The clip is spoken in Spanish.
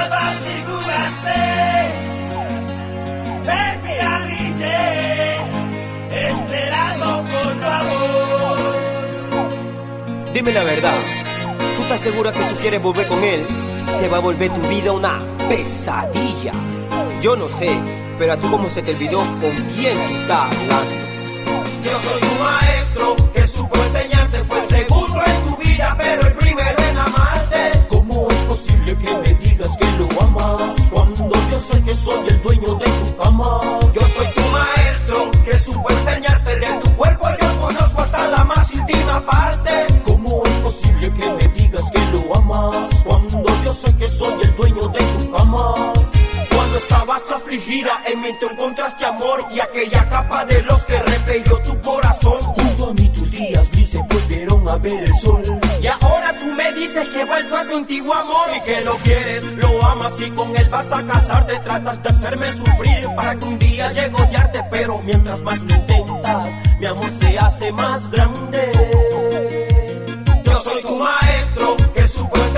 salvasiguraste, baby, habité, esperando por tu amor. Dime la verdad, ¿tú estás segura que tú quieres volver con él? Te va a volver tu vida una pesadilla. Yo no sé, pero a tú como se te olvidó con quién tú estás hablando. Yo soy tu maestro, que supo enseñarte, fue el segundo en tu vida, pero el primero en amarte. ¿Cómo es posible que me digas que lo amas cuando yo sé que soy el dueño de tu cama? Yo soy tu maestro, que supo enseñarte, de tu cuerpo yo conozco hasta la más íntima parte. ¿Cómo es posible que me digas que lo amas cuando yo sé que soy el dueño de tu cama? Cuando estabas afligida, en mí te encontraste amor y aquella capa de los que repelió tu corazón. Junto a mí tus días grises volvieron a ver el sol. Y ahora tú me dices que he vuelto a tu antiguo amor y que lo quieres, lo amas y con él vas a casarte. Tratas de hacerme sufrir para que un día llegue a odiarte, pero mientras más lo intentas, mi amor se hace más grande. Yo soy tu maestro, que supo